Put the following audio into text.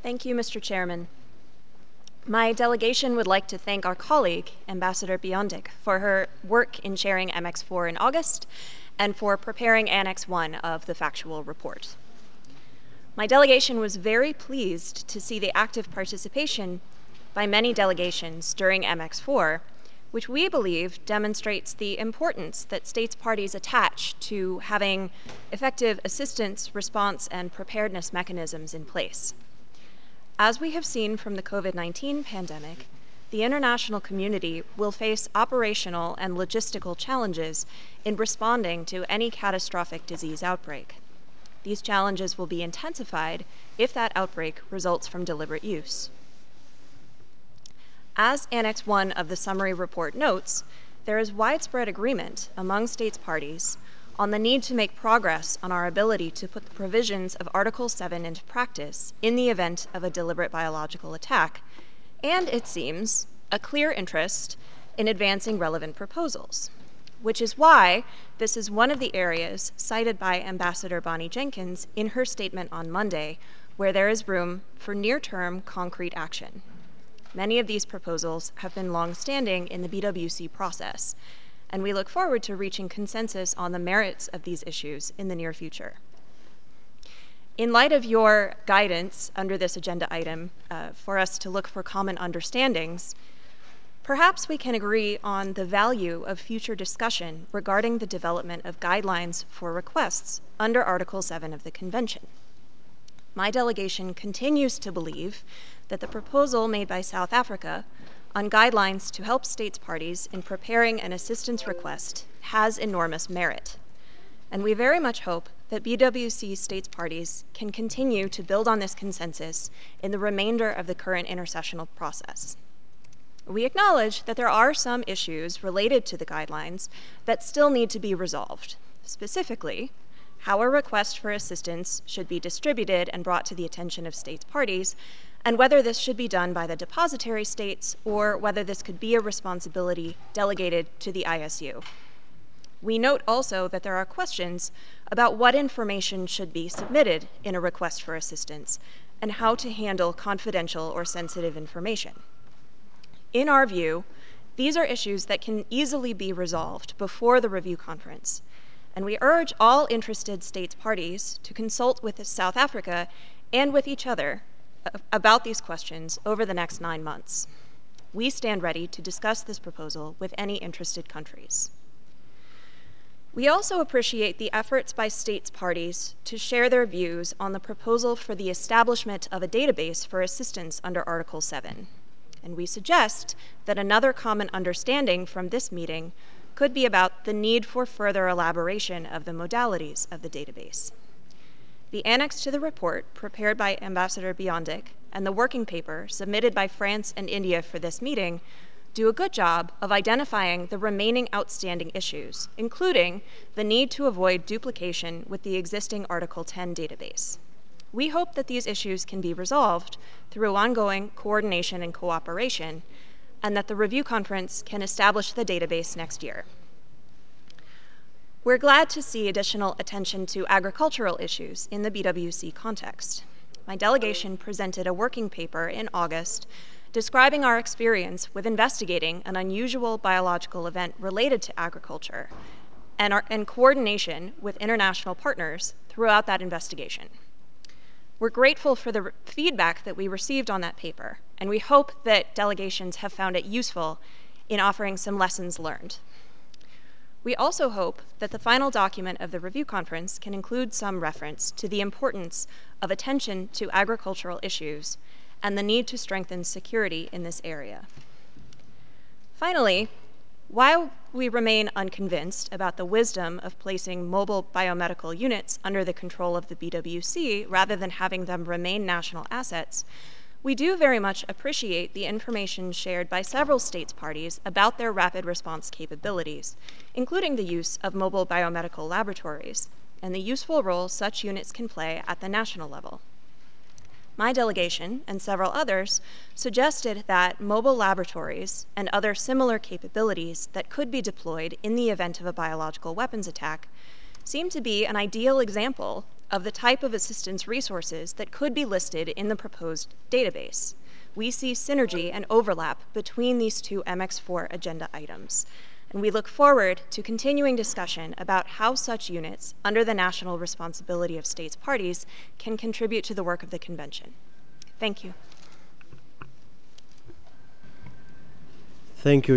Thank you, Mr. Chairman. My delegation would like to thank our colleague, Ambassador Biondic, for her work in chairing MX4 in August and for preparing Annex 1 of the factual report. My delegation was very pleased to see the active participation by many delegations during MX4, which we believe demonstrates the importance that states parties attach to having effective assistance, response, and preparedness mechanisms in place. As we have seen from the COVID-19 pandemic, the international community will face operational and logistical challenges in responding to any catastrophic disease outbreak. These challenges will be intensified if that outbreak results from deliberate use. As Annex 1 of the summary report notes, there is widespread agreement among states parties on the need to make progress on our ability to put the provisions of Article 7 into practice in the event of a deliberate biological attack, and it seems a clear interest in advancing relevant proposals, which is why this is one of the areas cited by Ambassador Bonnie Jenkins in her statement on Monday, where there is room for near-term concrete action. Many of these proposals have been long-standing in the BWC process, and we look forward to reaching consensus on the merits of these issues in the near future. In light of your guidance under this agenda item for us to look for common understandings, perhaps we can agree on the value of future discussion regarding the development of guidelines for requests under Article 7 of the Convention. My delegation continues to believe that the proposal made by South Africa on guidelines to help states parties in preparing an assistance request has enormous merit. And we very much hope that BWC states parties can continue to build on this consensus in the remainder of the current intersessional process. We acknowledge that there are some issues related to the guidelines that still need to be resolved. Specifically, how a request for assistance should be distributed and brought to the attention of states parties, and whether this should be done by the depository states or whether this could be a responsibility delegated to the ISU. We note also that there are questions about what information should be submitted in a request for assistance and how to handle confidential or sensitive information. In our view, these are issues that can easily be resolved before the review conference, and we urge all interested states parties to consult with South Africa and with each other about these questions over the next 9 months. We stand ready to discuss this proposal with any interested countries. We also appreciate the efforts by states parties to share their views on the proposal for the establishment of a database for assistance under Article 7. And we suggest that another common understanding from this meeting could be about the need for further elaboration of the modalities of the database. The annex to the report prepared by Ambassador Biondic and the working paper submitted by France and India for this meeting do a good job of identifying the remaining outstanding issues, including the need to avoid duplication with the existing Article 10 database. We hope that these issues can be resolved through ongoing coordination and cooperation, and that the review conference can establish the database next year. We're glad to see additional attention to agricultural issues in the BWC context. My delegation presented a working paper in August describing our experience with investigating an unusual biological event related to agriculture and coordination with international partners throughout that investigation. We're grateful for the feedback that we received on that paper, and we hope that delegations have found it useful in offering some lessons learned. We also hope that the final document of the review conference can include some reference to the importance of attention to agricultural issues and the need to strengthen security in this area. Finally, while we remain unconvinced about the wisdom of placing mobile biomedical units under the control of the BWC rather than having them remain national assets, we do very much appreciate the information shared by several states parties about their rapid response capabilities, including the use of mobile biomedical laboratories and the useful role such units can play at the national level. My delegation and several others suggested that mobile laboratories and other similar capabilities that could be deployed in the event of a biological weapons attack seem to be an ideal example of the type of assistance resources that could be listed in the proposed database. We see synergy and overlap between these two MX4 agenda items, and we look forward to continuing discussion about how such units, under the national responsibility of states parties, can contribute to the work of the convention. Thank you. Thank you.